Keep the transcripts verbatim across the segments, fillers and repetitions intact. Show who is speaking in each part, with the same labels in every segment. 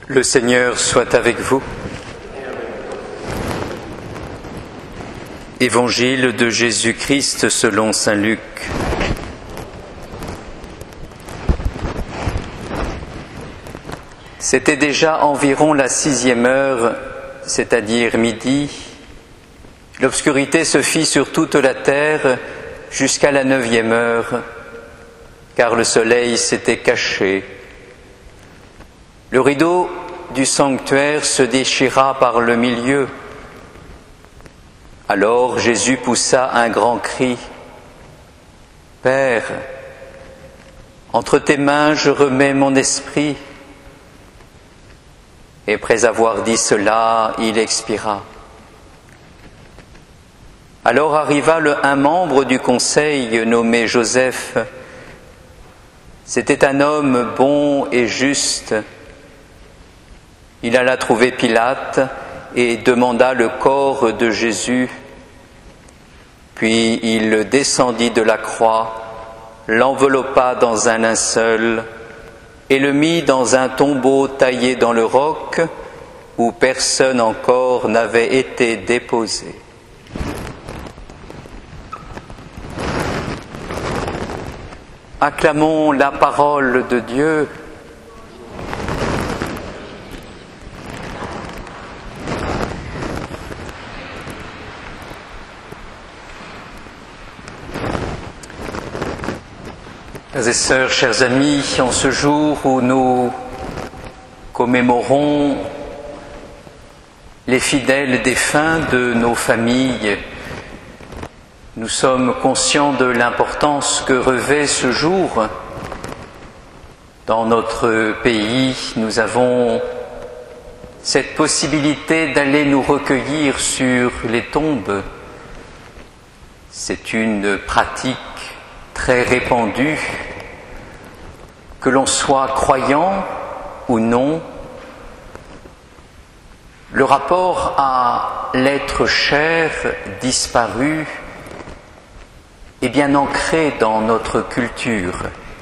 Speaker 1: Le Seigneur soit avec vous. Évangile de Jésus-Christ selon saint Luc. C'était déjà environ la sixième heure, c'est-à-dire midi. L'obscurité se fit sur toute la terre jusqu'à la neuvième heure, car le soleil s'était caché. Le rideau du sanctuaire se déchira par le milieu. Alors Jésus poussa un grand cri. « Père, entre tes mains je remets mon esprit. » Et après avoir dit cela, il expira. Alors arriva le, un membre du conseil nommé Joseph. C'était un homme bon et juste. Il alla trouver Pilate et demanda le corps de Jésus. Puis il descendit de la croix, l'enveloppa dans un linceul et le mit dans un tombeau taillé dans le roc où personne encore n'avait été déposé. Acclamons la parole de Dieu. Frères et sœurs, chers amis, en ce jour où nous commémorons les fidèles défunts de nos familles, nous sommes conscients de l'importance que revêt ce jour. Dans notre pays, nous avons cette possibilité d'aller nous recueillir sur les tombes. C'est une pratique très répandue, que l'on soit croyant ou non. Le rapport à l'être cher disparu est bien ancré dans notre culture.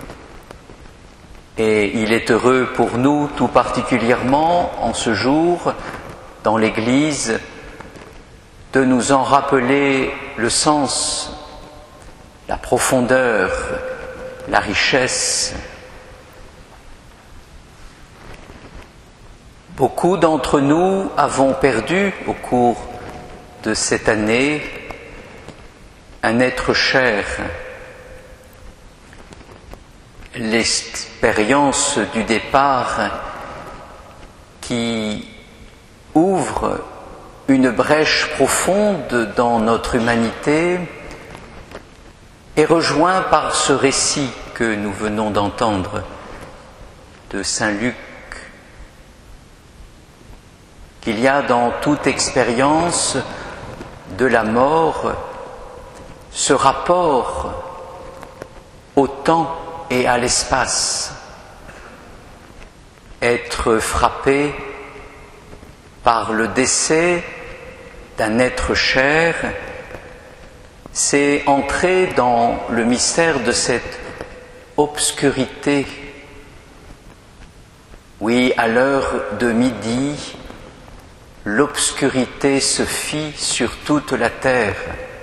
Speaker 1: Et il est heureux pour nous, tout particulièrement en ce jour, dans l'Église, de nous en rappeler le sens, la profondeur, la richesse. Beaucoup d'entre nous avons perdu au cours de cette année un être cher. L'expérience du départ qui ouvre une brèche profonde dans notre humanité est rejoint par ce récit que nous venons d'entendre de saint Luc, qu'il y a dans toute expérience de la mort ce rapport au temps et à l'espace. Être frappé par le décès d'un être cher, c'est entrer dans le mystère de cette obscurité. Oui, à l'heure de midi, l'obscurité se fit sur toute la terre.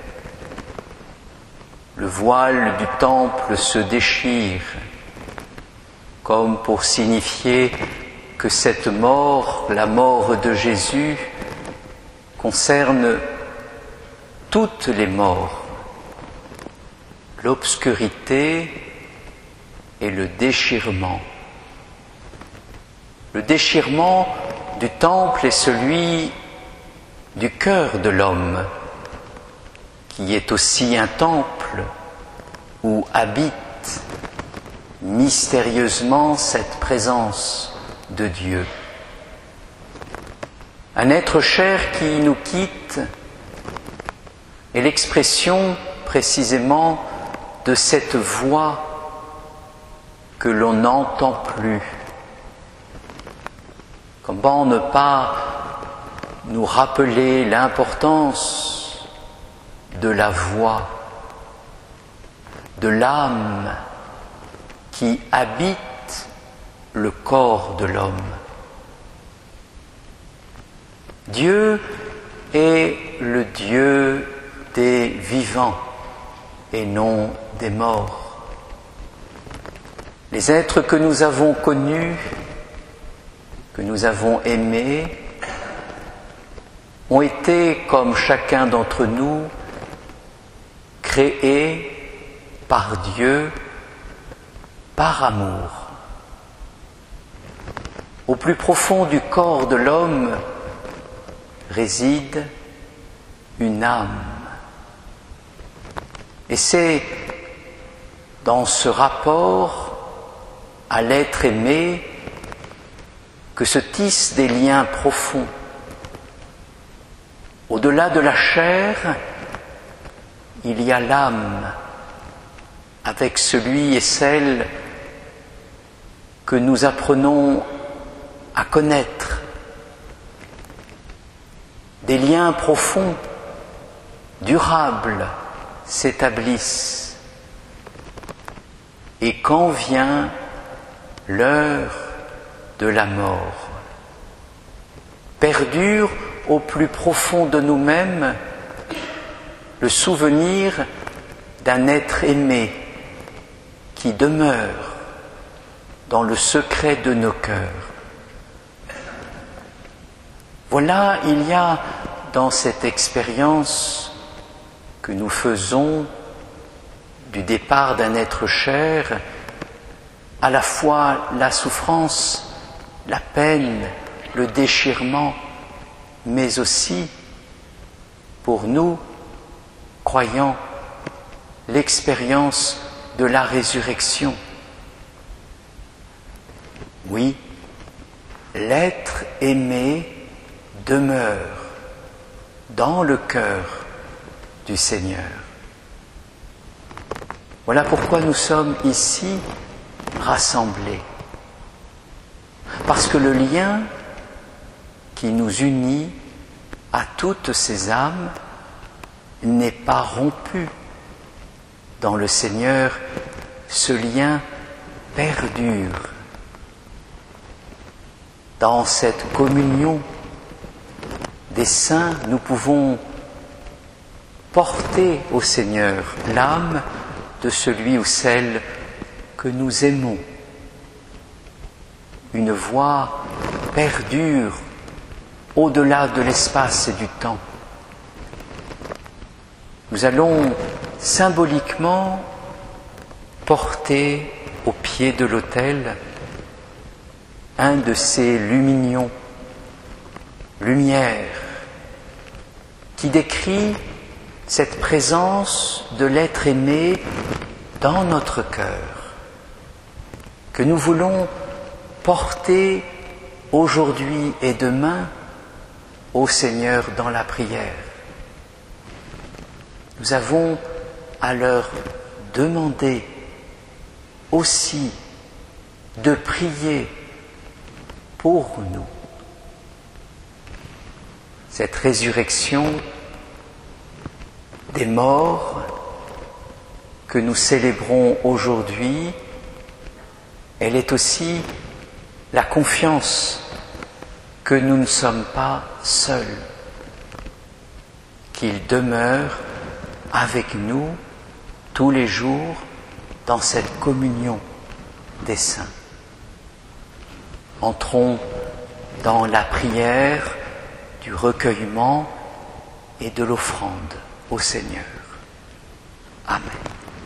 Speaker 1: Le voile du temple se déchire, comme pour signifier que cette mort, la mort de Jésus, concerne toutes les morts. L'obscurité et le déchirement. Le déchirement du temple est celui du cœur de l'homme, qui est aussi un temple où habite mystérieusement cette présence de Dieu. Un être cher qui nous quitte est l'expression précisément de cette voix que l'on n'entend plus. Comment ne pas nous rappeler l'importance de la voix, de l'âme qui habite le corps de l'homme. Dieu est le Dieu des vivants et non des morts. Les êtres que nous avons connus, que nous avons aimés, ont été, comme chacun d'entre nous, créés par Dieu, par amour. Au plus profond du corps de l'homme réside une âme. Et c'est dans ce rapport à l'être aimé que se tissent des liens profonds. Au-delà de la chair, il y a l'âme avec celui et celle que nous apprenons à connaître. Des liens profonds, durables, s'établissent. Et quand vient l'heure de la mort, perdure au plus profond de nous-mêmes le souvenir d'un être aimé qui demeure dans le secret de nos cœurs. Voilà, il y a dans cette expérience que nous faisons du départ d'un être cher, à la fois la souffrance, la peine, le déchirement, mais aussi, pour nous, croyants, l'expérience de la résurrection. Oui, l'être aimé demeure dans le cœur du Seigneur. Voilà pourquoi nous sommes ici rassemblés. Parce que le lien qui nous unit à toutes ces âmes n'est pas rompu. Dans le Seigneur, ce lien perdure. Dans cette communion des saints, nous pouvons porter au Seigneur l'âme de celui ou celle que nous aimons. Une voix perdure au-delà de l'espace et du temps. Nous allons symboliquement porter au pied de l'autel un de ces luminions, lumière, qui décrit cette présence de l'être aimé dans notre cœur, que nous voulons porter aujourd'hui et demain au Seigneur dans la prière. Nous avons à leur demander aussi de prier pour nous. Cette résurrection des morts que nous célébrons aujourd'hui, elle est aussi la confiance que nous ne sommes pas seuls, qu'il demeure avec nous tous les jours dans cette communion des saints. Entrons dans la prière du recueillement et de l'offrande au Seigneur. Amen.